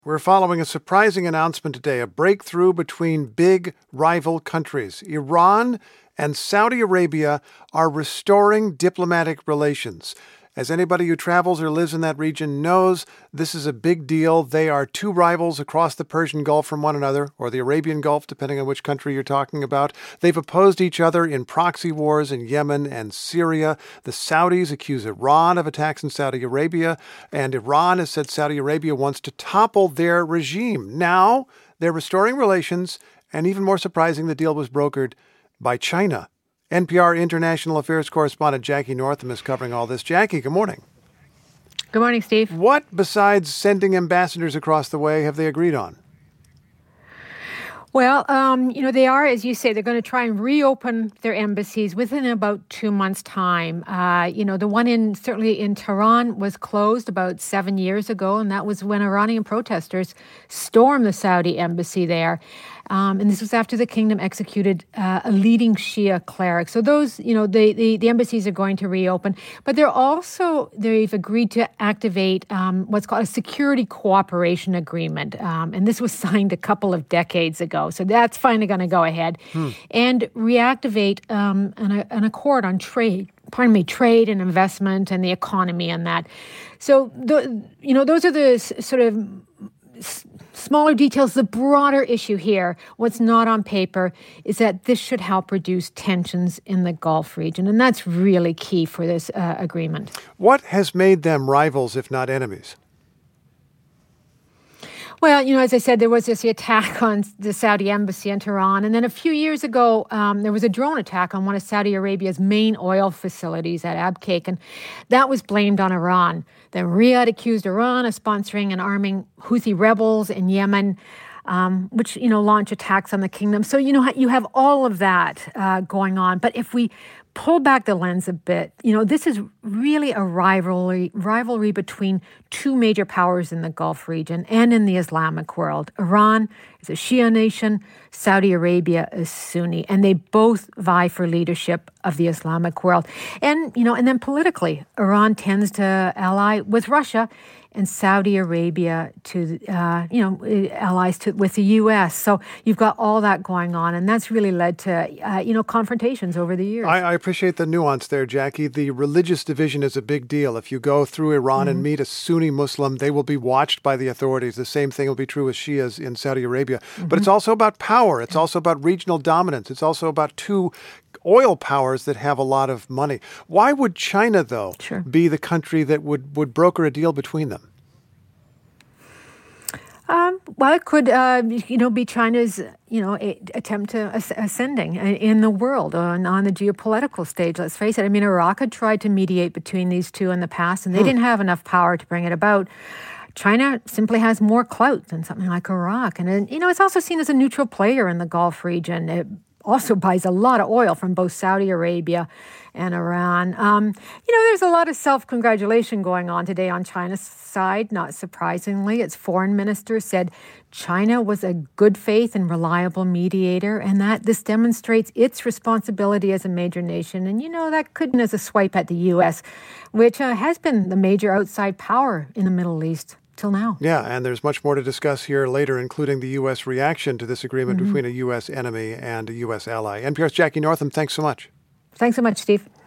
We're following a surprising announcement today, a breakthrough between big rival countries. Iran and Saudi Arabia are restoring diplomatic relations. As anybody who travels or lives in that region knows, this is a big deal. They are two rivals across the Persian Gulf from one another, or the Arabian Gulf, depending on which country you're talking about. They've opposed each other in proxy wars in Yemen and Syria. The Saudis accuse Iran of attacks in Saudi Arabia, and Iran has said Saudi Arabia wants to topple their regime. Now, they're restoring relations, and even more surprising, the deal was brokered by China. NPR International Affairs correspondent Jackie Northam is covering all this. Jackie, good morning. Good morning, Steve. What, besides sending ambassadors across the way, have they agreed on? Well, they are, as you say, they're going to try and reopen their embassies within about 2 months' time. The one certainly in Tehran was closed about 7 years ago, and that was when Iranian protesters stormed the Saudi embassy there. And this was after the kingdom executed a leading Shia cleric. So those, the embassies are going to reopen. But they've agreed to activate what's called a security cooperation agreement. And this was signed a couple of decades ago. So that's finally going to go ahead. And reactivate an accord on trade and investment and the economy and that. So, those are the sort of smaller details. The broader issue here, what's not on paper, is that this should help reduce tensions in the Gulf region. And that's really key for this agreement. What has made them rivals, if not enemies? Well, as I said, there was this attack on the Saudi embassy in Tehran. And then a few years ago, there was a drone attack on one of Saudi Arabia's main oil facilities at Abqaiq. And that was blamed on Iran. Then Riyadh accused Iran of sponsoring and arming Houthi rebels in Yemen, which, launch attacks on the kingdom. So, you have all of that going on. But if we pull back the lens a bit, this is really a rivalry between two major powers in the Gulf region and in the Islamic world. Iran is a Shia nation, Saudi Arabia is Sunni, and they both vie for leadership of the Islamic world. And, and then politically, Iran tends to ally with Russia, and Saudi Arabia to, allies with the U.S. So you've got all that going on, and that's really led to, confrontations over the years. I appreciate the nuance there, Jackie. The religious division is a big deal. If you go through Iran and meet a Sunni Muslim, they will be watched by the authorities. The same thing will be true with Shias in Saudi Arabia. But it's also about power. It's also about regional dominance. It's also about two oil powers that have a lot of money. Why would China, though, be the country that would broker a deal between them? Well, it could, be China's, attempt to ascending in the world on the geopolitical stage. Let's face it. I mean, Iraq had tried to mediate between these two in the past, and they didn't have enough power to bring it about. China simply has more clout than something like Iraq. And, it's also seen as a neutral player in the Gulf region. It also buys a lot of oil from both Saudi Arabia and Iran. There's a lot of self-congratulation going on today on China's side, not surprisingly. Its foreign minister said China was a good faith and reliable mediator, and that this demonstrates its responsibility as a major nation. And, that could be as a swipe at the U.S., which has been the major outside power in the Middle East till now. Yeah, and there's much more to discuss here later, including the U.S. reaction to this agreement between a U.S. enemy and a U.S. ally. NPR's Jackie Northam, thanks so much. Thanks so much, Steve.